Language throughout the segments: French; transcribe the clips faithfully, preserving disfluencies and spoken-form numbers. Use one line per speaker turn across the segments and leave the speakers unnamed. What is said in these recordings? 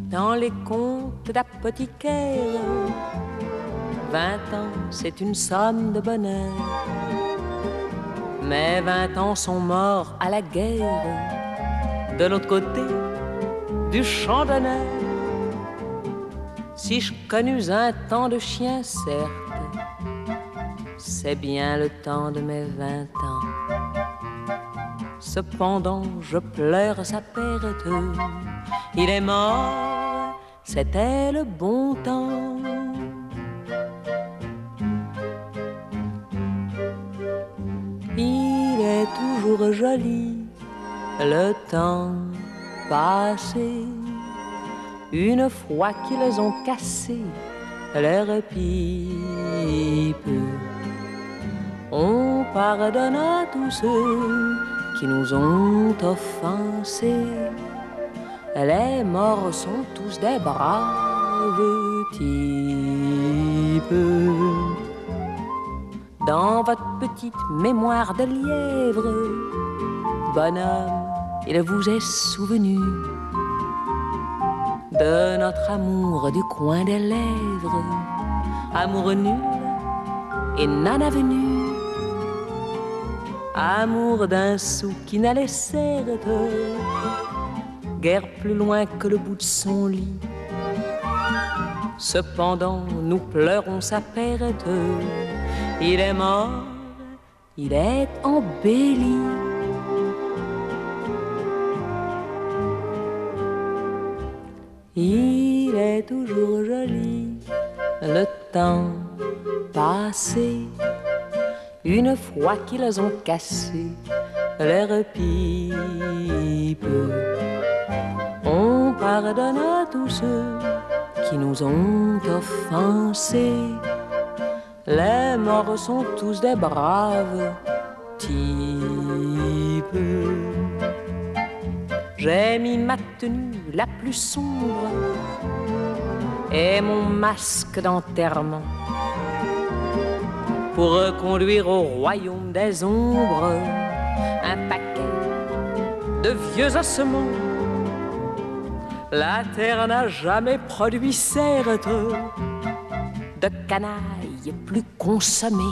dans les contes d'apothicaire. Vingt ans, c'est une somme de bonheur, mais vingt ans sont morts à la guerre, de l'autre côté du champ d'honneur. Si je connus un temps de chien, certes, c'est bien le temps de mes vingt ans. Cependant, je pleure sa perte. Il est mort, c'était le bon temps. Il est toujours joli, le temps passé. Une fois qu'ils ont cassé leur pipe, on pardonne à tous ceux qui nous ont offensés. Les morts sont tous des braves types. Dans votre petite mémoire de lièvre, bonhomme, il vous est souvenu de notre amour du coin des lèvres, amour nul et non avenu, amour d'un sou qui n'allait certes guère plus loin que le bout de son lit. Cependant, nous pleurons sa perte. Il est mort, il est embelli. Il est toujours joli, le temps passé. Une fois qu'ils ont cassé leur pipe, on pardonne à tous ceux qui nous ont offensés. Les morts sont tous des braves types. J'ai mis ma tenue la plus sombre et mon masque d'enterrement pour reconduire au royaume des ombres un paquet de vieux ossements. La terre n'a jamais produit certes de canaille plus consommée.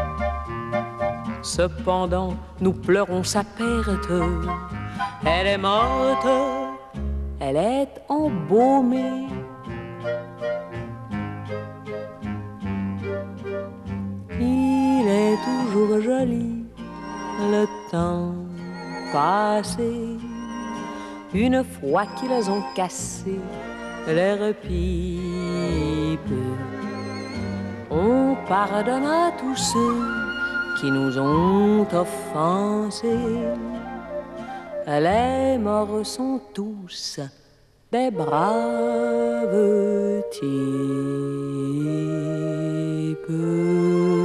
Cependant, nous pleurons sa perte. Elle est morte, elle est embaumée. Il est toujours joli, le temps passé. Une fois qu'ils ont cassé leur pipe, on pardonne à tous ceux qui nous ont offensés. Les morts sont tous des braves types.